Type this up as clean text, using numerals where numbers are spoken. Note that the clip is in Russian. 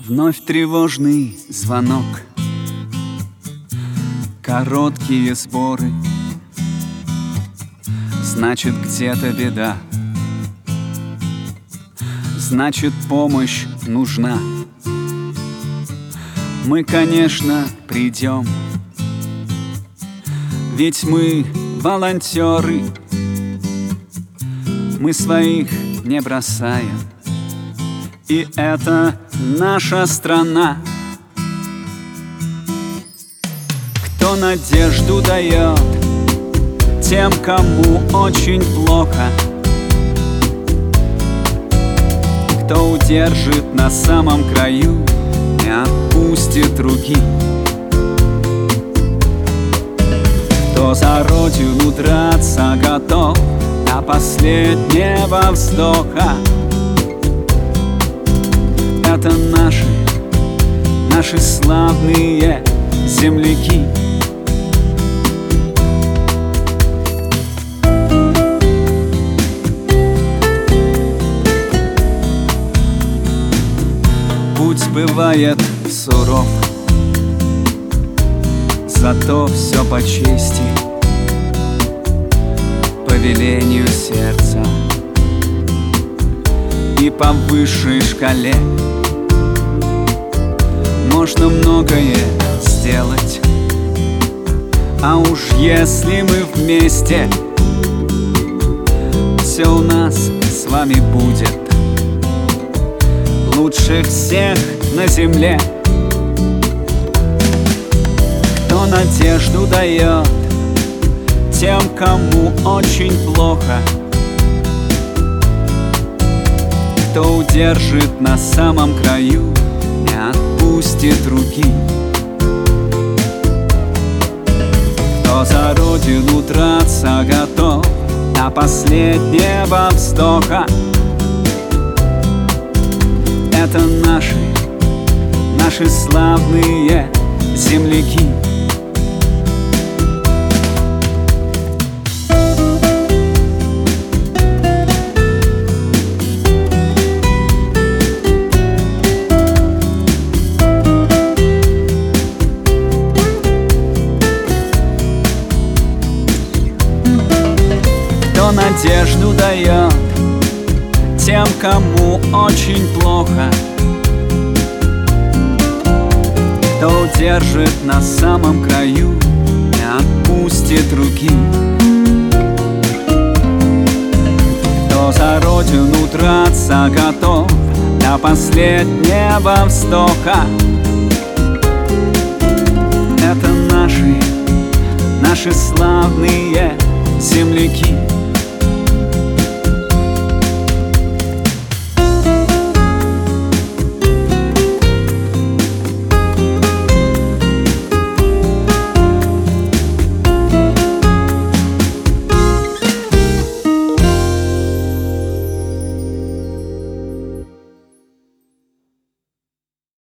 Вновь тревожный звонок, короткие сборы. Значит, где-то беда, значит, помощь нужна. Мы, конечно, придем, ведь мы волонтеры. Мы своих не бросаем, и это наша страна. Кто надежду дает тем, кому очень плохо, кто удержит на самом краю, не отпустит руки, кто за родину драться готов до последнего вздоха. Это наши славные земляки. Путь бывает суров, зато все по чести, по велению сердца и по высшей шкале. Можно многое сделать, а уж если мы вместе, все у нас с вами будет лучше всех на земле. Кто надежду дает тем, кому очень плохо, кто удержит на самом краю, не отпустит руки, кто за родину драться готов до последнего вздоха. Это наши славные земляки. Кто надежду дает тем, кому очень плохо, кто удержит на самом краю, не отпустит руки, кто за родину драться готов до последнего вздоха. Это наши славные земляки.